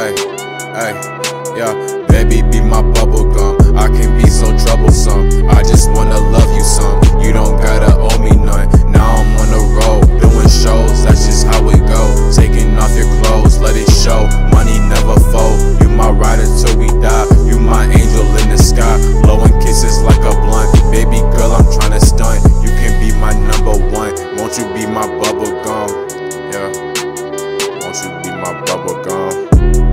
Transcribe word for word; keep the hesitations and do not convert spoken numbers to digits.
Ay, ay, yeah. Baby, be my bubble gum. I can be so troublesome. I just wanna love you some. You don't gotta owe me none. Now I'm on the road, doing shows. That's just how it go. Taking off your clothes, let it show. Money never fold. You my rider till we die. You my angel in the sky. Blowing kisses like a blunt. Baby girl, I'm tryna stunt. You can be my number one. Won't you be my bubble gum? Yeah. Won't you be my bubble gum?